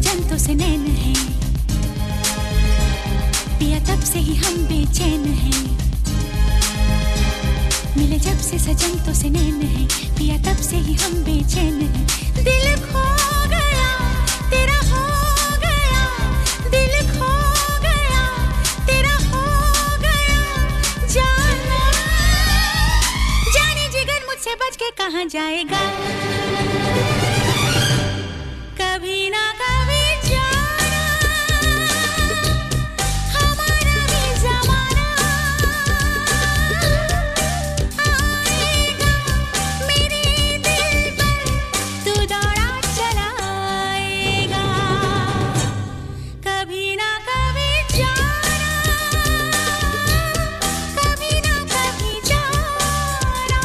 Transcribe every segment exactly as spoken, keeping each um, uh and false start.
सजंतों से नैन है पिया, तब से ही हम बेचैन हैं। मिले जब से सजंतों से नैन है पिया, तब से ही हम बेचैन हैं। दिल खो गया तेरा हो गया, दिल खो गया तेरा हो गया, जाना जाने जिगर मुझसे बच के कहाँ जाएगा। कभी ना कभी जाना हमारा भी ज़माना आएगा, मेरे दिल पर तू दौड़ा चलाएगा। कभी ना कभी जाना, कभी ना कभी जाना।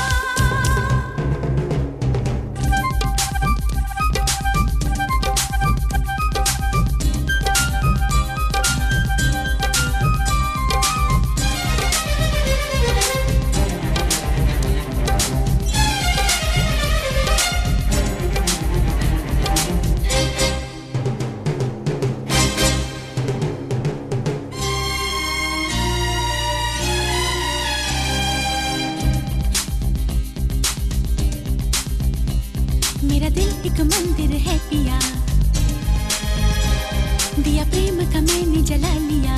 मेरा दिल एक मंदिर है पिया, दिया प्रेम का मैंने जला लिया।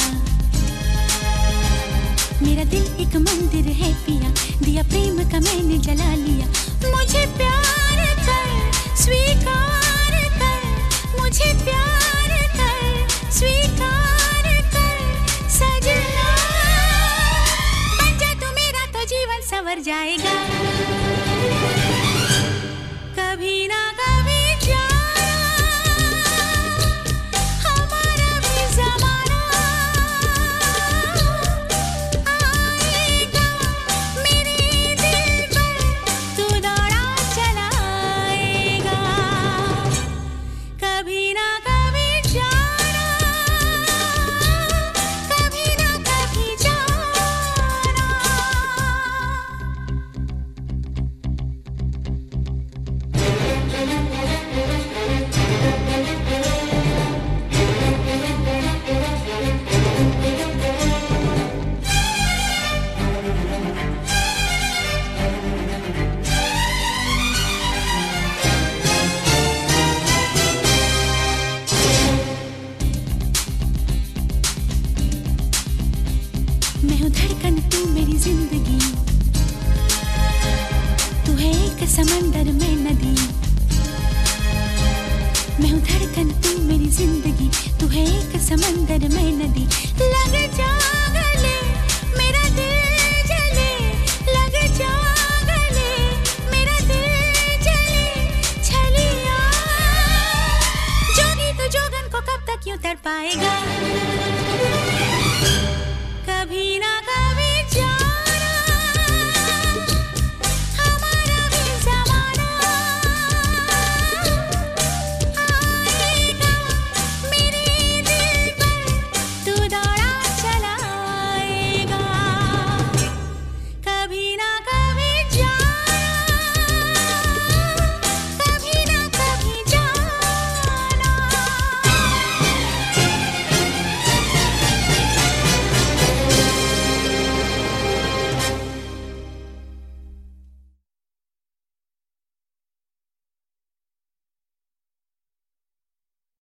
मेरा दिल एक मंदिर है पिया, दिया प्रेम का मैंने जला लिया। मुझे प्यार कर स्वीकार कर, मुझे प्यार कर स्वीकार कर, सजना बन जा तू मेरा तो जीवन संवर जाएगा। कभी ना कभी जाना हमारा भी ज़माना आएगा, मेरे दिल पर तू दौड़ा चलाएगा। कभी ना कभी जाना, कभी ना कभी जाना। मैं हूँ धड़कन तू मेरी जिंदगी, तू है एक समंदर में नदी। मैं हूँ धड़कन तू मेरी जिंदगी, तू है एक समंदर में नदी। लग जा